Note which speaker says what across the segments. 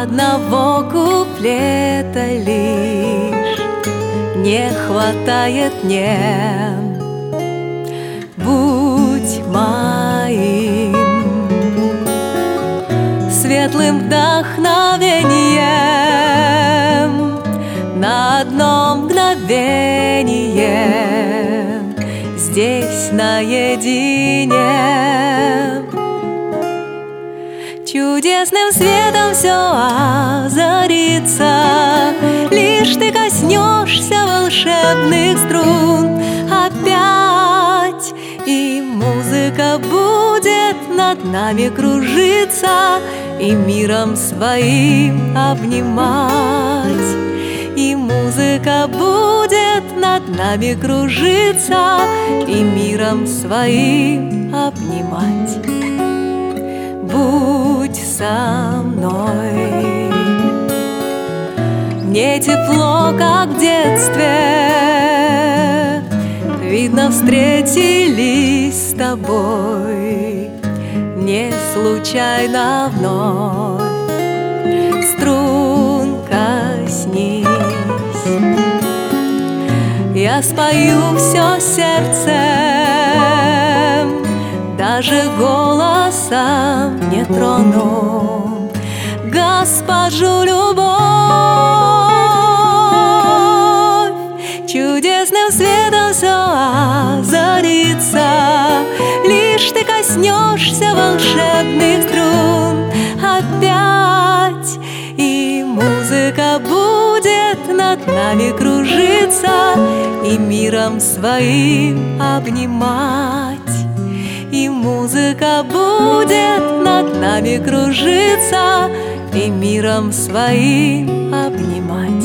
Speaker 1: одного куплета лишь не хватает мне. Будь моим светлым вдохновением на одно мгновение здесь наедине. Чудесным светом все озарится, лишь ты коснешься волшебных струн опять, и музыка будет над нами кружиться и миром своим обнимать. И музыка будет над нами кружиться и миром своим обнимать. Будь со мной, мне тепло, как в детстве, видно, встретились с тобой не случайно вновь. Струн коснись, я спою все сердцем, даже голосом не трону госпожу любовь. Чудесным светом все озарится, лишь ты коснешься волшебных струн опять, и музыка будет над нами кружиться и миром своим обнимать. И музыка будет над нами кружиться и миром своим обнимать.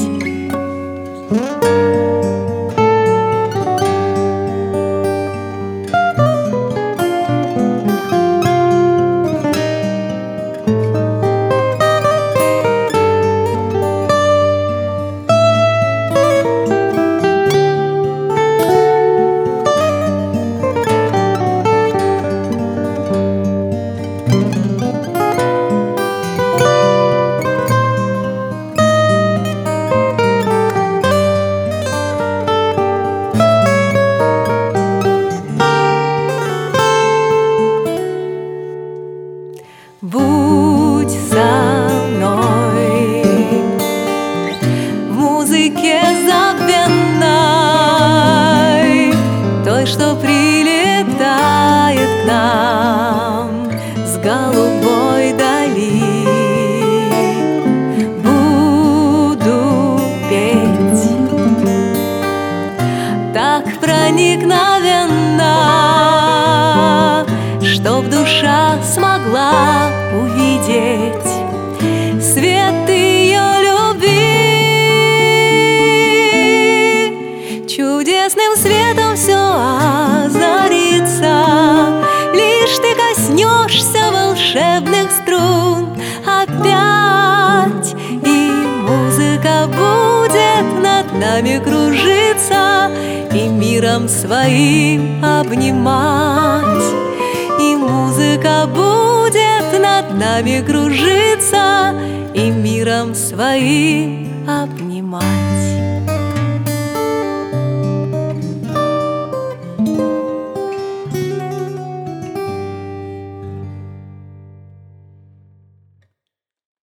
Speaker 1: Будь со мной в музыке забвенной, той, что прилетает к нам с голубой дали. Буду петь так проникновенно, чтоб душа смогла увидеть свет ее любви. Чудесным светом все озарится, лишь ты коснешься волшебных струн опять, и музыка будет над нами кружиться и миром своим обнимать. И музыка будет над нами кружиться и миром своим обнимать.